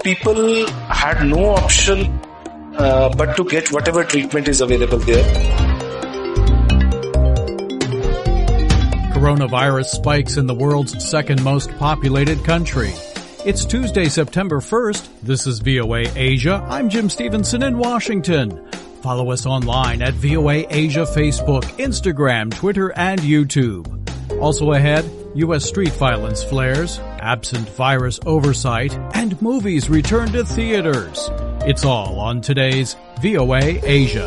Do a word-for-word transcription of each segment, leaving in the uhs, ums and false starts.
people had no option uh, but to get whatever treatment is available there. Coronavirus spikes in the world's second most populated country. It's Tuesday, September first. This is V O A Asia. I'm Jim Stevenson in Washington. Follow us online at V O A Asia Facebook, Instagram, Twitter, and YouTube. Also ahead, U S street violence flares, absent virus oversight, and movies return to theaters. It's all on today's V O A Asia.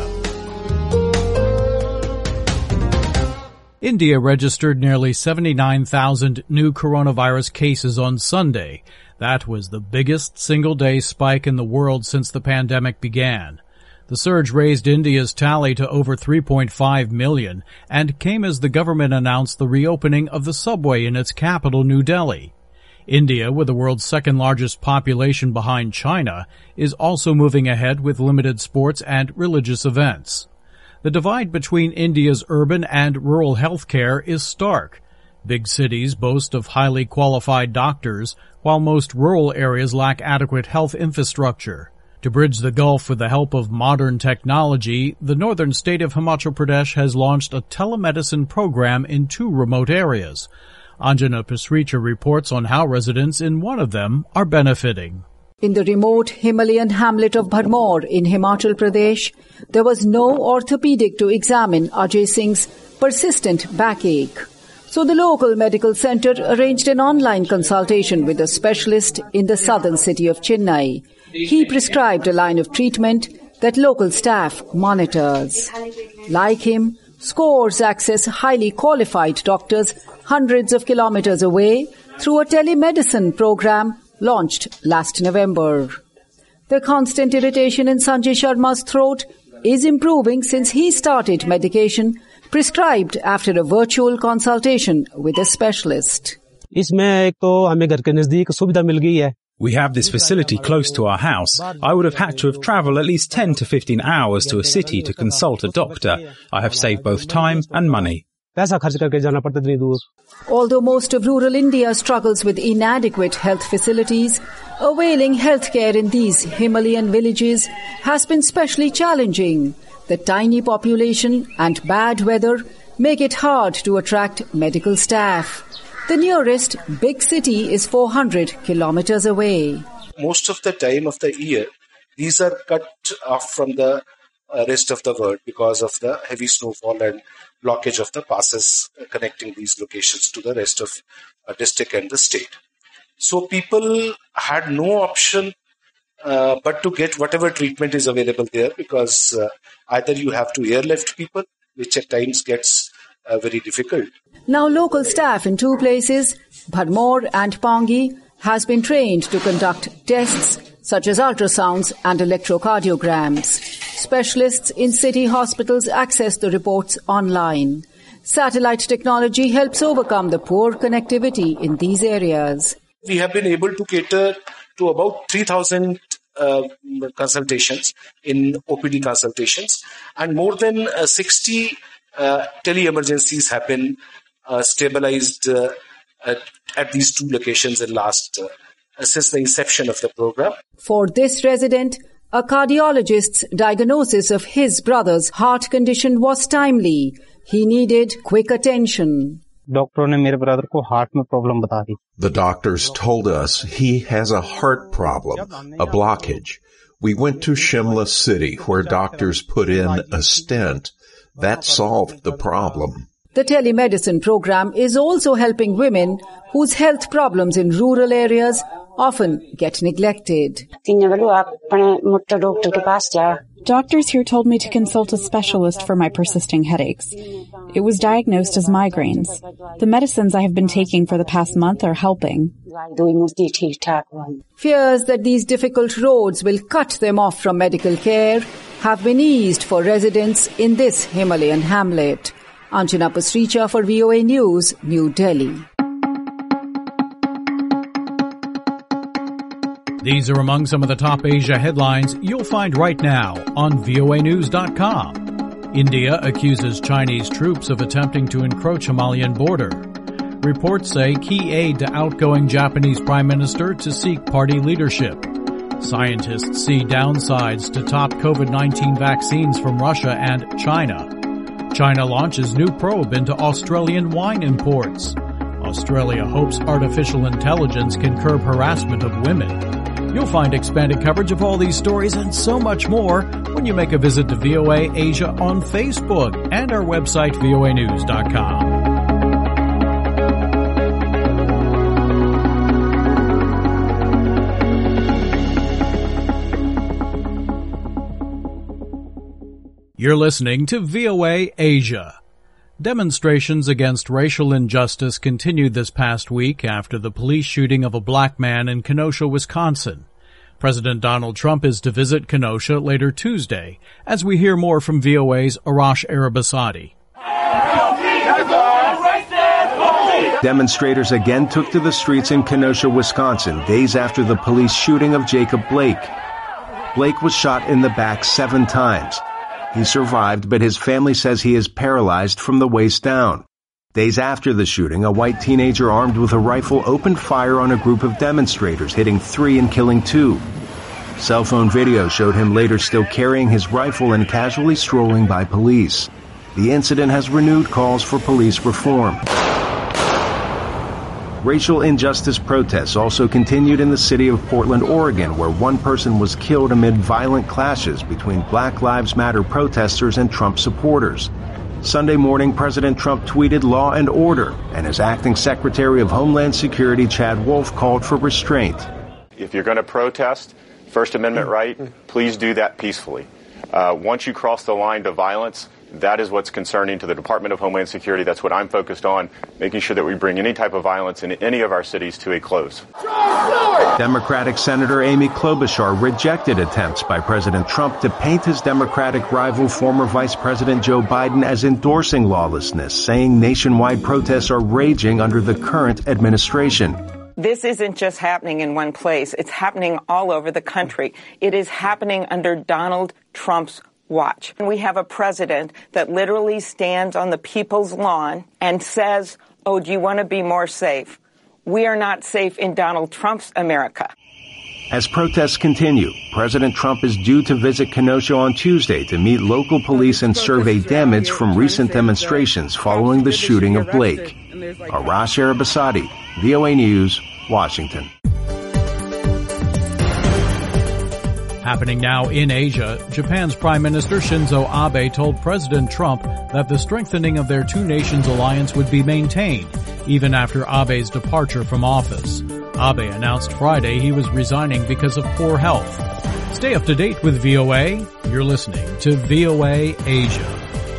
India registered nearly seventy-nine thousand new coronavirus cases on Sunday. That was the biggest single-day spike in the world since the pandemic began. The surge raised India's tally to over three point five million and came as the government announced the reopening of the subway in its capital, New Delhi. India, with the world's second-largest population behind China, is also moving ahead with limited sports and religious events. The divide between India's urban and rural health care is stark. Big cities boast of highly qualified doctors, while most rural areas lack adequate health infrastructure. To bridge the gulf with the help of modern technology, the northern state of Himachal Pradesh has launched a telemedicine program in two remote areas. Anjana Pasricha reports on how residents in one of them are benefiting. In the remote Himalayan hamlet of Bharmor in Himachal Pradesh, there was no orthopedic to examine Ajay Singh's persistent backache. So the local medical center arranged an online consultation with a specialist in the southern city of Chennai. He prescribed a line of treatment that local staff monitors. Like him, scores access highly qualified doctors hundreds of kilometers away through a telemedicine program launched last November. The constant irritation in Sanjay Sharma's throat is improving since he started medication prescribed after a virtual consultation with a specialist. We have this facility close to our house. I would have had to have travelled at least ten to fifteen hours to a city to consult a doctor. I have saved both time and money. Although most of rural India struggles with inadequate health facilities, availing healthcare in these Himalayan villages has been specially challenging. The tiny population and bad weather make it hard to attract medical staff. The nearest big city is four hundred kilometers away. Most of the time of the year, these are cut off from the rest of the world because of the heavy snowfall and blockage of the passes connecting these locations to the rest of the district and the state. So people had no option uh, but to get whatever treatment is available there, because uh, either you have to airlift people, which at times gets uh, very difficult. Now local staff in two places, Bharmor and Pangi, has been trained to conduct tests such as ultrasounds and electrocardiograms. Specialists in city hospitals access the reports online. Satellite technology helps overcome the poor connectivity in these areas. We have been able to cater to about three thousand uh, consultations in O P D consultations, and more than uh, sixty uh, tele-emergencies have been uh, stabilized uh, at, at these two locations in last uh, since the inception of the program. For this resident, a cardiologist's diagnosis of his brother's heart condition was timely. He needed quick attention. The doctors told us he has a heart problem, a blockage. We went to Shimla city where doctors put in a stent. That solved the problem. The telemedicine program is also helping women whose health problems in rural areas often get neglected. Doctors here told me to consult a specialist for my persisting headaches. It was diagnosed as migraines. The medicines I have been taking for the past month are helping. Fears that these difficult roads will cut them off from medical care have been eased for residents in this Himalayan hamlet. Anjana Pasricha for V O A News, New Delhi. These are among some of the top Asia headlines you'll find right now on V O A news dot com. India accuses Chinese troops of attempting to encroach Himalayan border. Reports say key aide to outgoing Japanese Prime Minister to seek party leadership. Scientists see downsides to top COVID nineteen vaccines from Russia and China. China launches new probe into Australian wine imports. Australia hopes artificial intelligence can curb harassment of women. You'll find expanded coverage of all these stories and so much more when you make a visit to V O A Asia on Facebook and our website V O A news dot com. You're listening to V O A Asia. Demonstrations against racial injustice continued this past week after the police shooting of a black man in Kenosha, Wisconsin. President Donald Trump is to visit Kenosha later Tuesday, as we hear more from V O A's Arash Arabasadi. Demonstrators again took to the streets in Kenosha, Wisconsin, days after the police shooting of Jacob Blake. Blake was shot in the back seven times. He survived, but his family says he is paralyzed from the waist down. Days after the shooting, a white teenager armed with a rifle opened fire on a group of demonstrators, hitting three and killing two. Cell phone video showed him later still carrying his rifle and casually strolling by police. The incident has renewed calls for police reform. Racial injustice protests also continued in the city of Portland, Oregon, where one person was killed amid violent clashes between Black Lives Matter protesters and Trump supporters. Sunday morning, President Trump tweeted law and order, and his acting Secretary of Homeland Security, Chad Wolf, called for restraint. If you're going to protest, First Amendment right, please do that peacefully. Uh, once you cross the line to violence, that is what's concerning to the Department of Homeland Security. That's what I'm focused on, making sure that we bring any type of violence in any of our cities to a close. Democratic Senator Amy Klobuchar rejected attempts by President Trump to paint his Democratic rival, former Vice President Joe Biden, as endorsing lawlessness, saying nationwide protests are raging under the current administration. This isn't just happening in one place. It's happening all over the country. It is happening under Donald Trump's watch. We have a president that literally stands on the people's lawn and says, oh, do you want to be more safe? We are not safe in Donald Trump's America. As protests continue, President Trump is due to visit Kenosha on Tuesday to meet local police and survey damage from recent demonstrations following the shooting of Blake. Arash Arabasadi, V O A News, Washington. Happening now in Asia, Japan's Prime Minister Shinzo Abe told President Trump that the strengthening of their two nations alliance would be maintained, even after Abe's departure from office. Abe announced Friday he was resigning because of poor health. Stay up to date with V O A. You're listening to V O A Asia.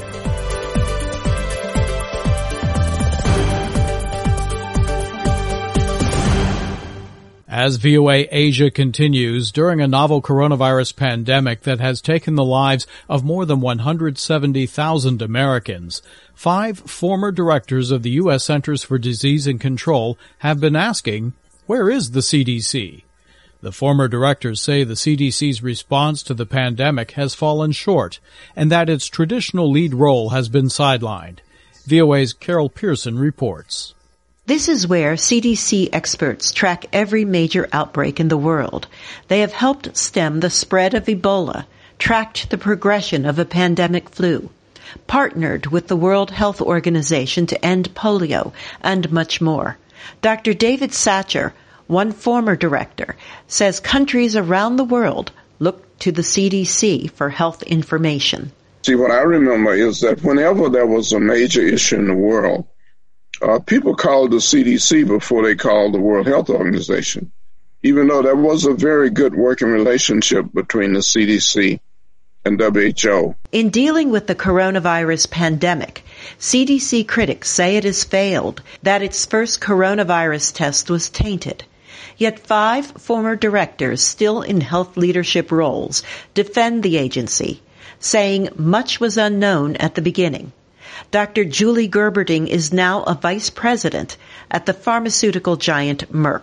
As V O A Asia continues, during a novel coronavirus pandemic that has taken the lives of more than one hundred seventy thousand Americans, five former directors of the U S Centers for Disease and Control have been asking, where is the C D C? The former directors say the C D C's response to the pandemic has fallen short and that its traditional lead role has been sidelined. V O A's Carol Pearson reports. This is where C D C experts track every major outbreak in the world. They have helped stem the spread of Ebola, tracked the progression of a pandemic flu, partnered with the World Health Organization to end polio, and much more. Doctor David Satcher, one former director, says countries around the world look to the C D C for health information. See, what I remember is that whenever there was a major issue in the world, Uh, people called the C D C before they called the World Health Organization, even though there was a very good working relationship between the C D C and W H O. In dealing with the coronavirus pandemic, C D C critics say it has failed, that its first coronavirus test was tainted. Yet five former directors still in health leadership roles defend the agency, saying much was unknown at the beginning. Doctor Julie Gerberding is now a vice president at the pharmaceutical giant Merck.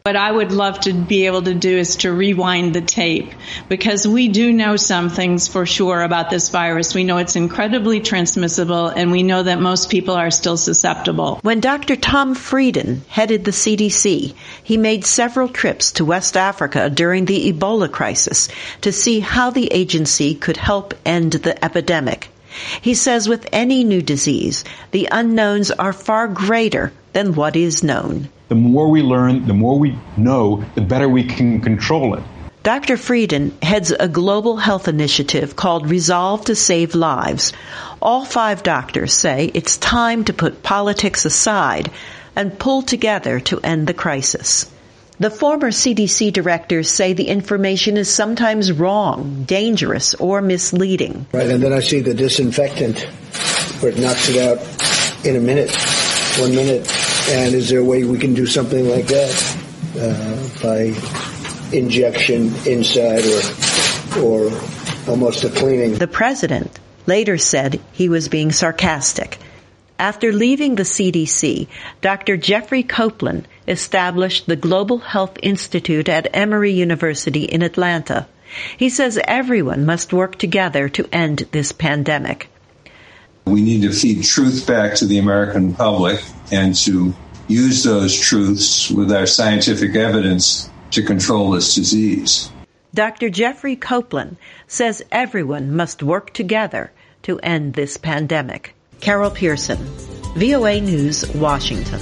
What I would love to be able to do is to rewind the tape, because we do know some things for sure about this virus. We know it's incredibly transmissible, and we know that most people are still susceptible. When Doctor Tom Frieden headed the C D C, he made several trips to West Africa during the Ebola crisis to see how the agency could help end the epidemic. He says with any new disease, the unknowns are far greater than what is known. The more we learn, the more we know, the better we can control it. Doctor Frieden heads a global health initiative called Resolve to Save Lives. All five doctors say it's time to put politics aside and pull together to end the crisis. The former C D C directors say the information is sometimes wrong, dangerous, or misleading. Right, and then I see the disinfectant where it knocks it out in a minute, one minute. And is there a way we can do something like that uh, by injection inside or or almost a cleaning? The president later said he was being sarcastic. After leaving the C D C, Doctor Jeffrey Copeland established the Global Health Institute at Emory University in Atlanta. He says everyone must work together to end this pandemic. We need to feed truth back to the American public and to use those truths with our scientific evidence to control this disease. Doctor Jeffrey Copeland says everyone must work together to end this pandemic. Carol Pearson, V O A News, Washington.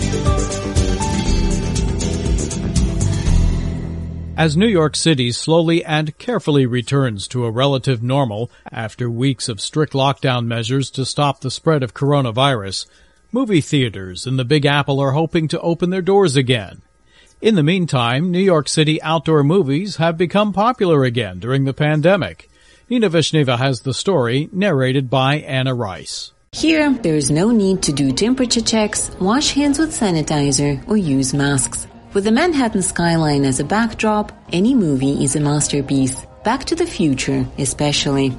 As New York City slowly and carefully returns to a relative normal after weeks of strict lockdown measures to stop the spread of coronavirus, movie theaters in the Big Apple are hoping to open their doors again. In the meantime, New York City outdoor movies have become popular again during the pandemic. Nina Vishneva has the story, narrated by Anna Rice. Here, there is no need to do temperature checks, wash hands with sanitizer, or use masks. With the Manhattan skyline as a backdrop, any movie is a masterpiece. Back to the Future, especially.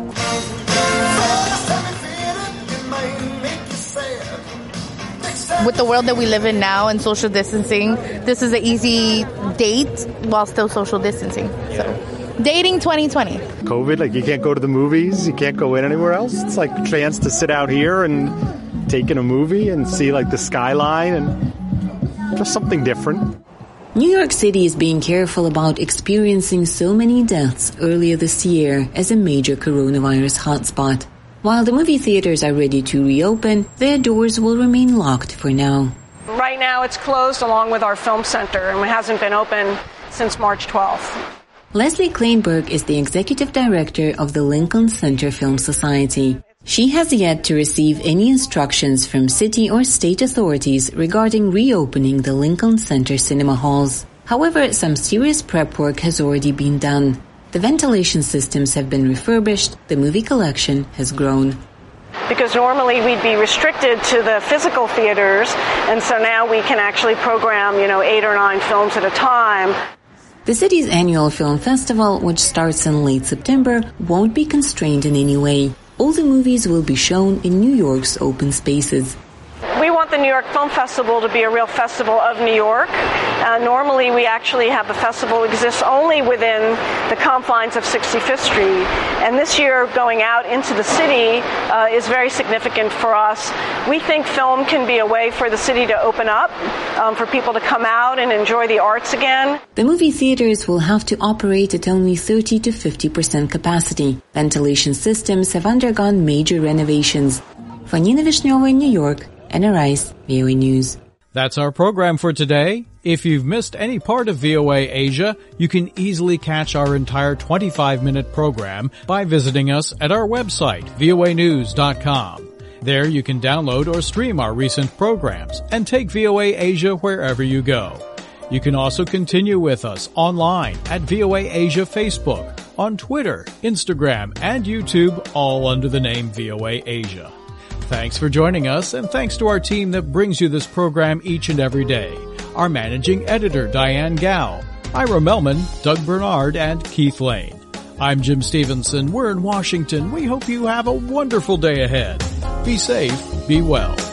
With the world that we live in now and social distancing, this is an easy date while still social distancing. So, dating twenty twenty. COVID, like you can't go to the movies, you can't go in anywhere else. It's like a chance to sit out here and take in a movie and see like the skyline and just something different. New York City is being careful about experiencing so many deaths earlier this year as a major coronavirus hotspot. While the movie theaters are ready to reopen, their doors will remain locked for now. Right now it's closed along with our film center, and it hasn't been open since March twelfth. Leslie Kleinberg is the executive director of the Lincoln Center Film Society. She has yet to receive any instructions from city or state authorities regarding reopening the Lincoln Center cinema halls. However, some serious prep work has already been done. The ventilation systems have been refurbished, the movie collection has grown. Because normally we'd be restricted to the physical theaters, and so now we can actually program, you know, eight or nine films at a time. The city's annual film festival, which starts in late September, won't be constrained in any way. All the movies will be shown in New York's open spaces. We want the New York Film Festival to be a real festival of New York. Uh, normally we actually have the festival exists only within the confines of sixty-fifth Street. And this year going out into the city uh, is very significant for us. We think film can be a way for the city to open up, um, for people to come out and enjoy the arts again. The movie theaters will have to operate at only thirty to fifty percent capacity. Ventilation systems have undergone major renovations. For Nina Vishneva in New York, Anna Rice, V O A News. That's our program for today. If you've missed any part of V O A Asia, you can easily catch our entire twenty-five minute program by visiting us at our website, V O A news dot com. There you can download or stream our recent programs and take V O A Asia wherever you go. You can also continue with us online at V O A Asia Facebook, on Twitter, Instagram, and YouTube, all under the name V O A Asia. Thanks for joining us, and thanks to our team that brings you this program each and every day. Our managing editor, Diane Gao, Ira Melman, Doug Bernard, and Keith Lane. I'm Jim Stevenson. We're in Washington. We hope you have a wonderful day ahead. Be safe, be well.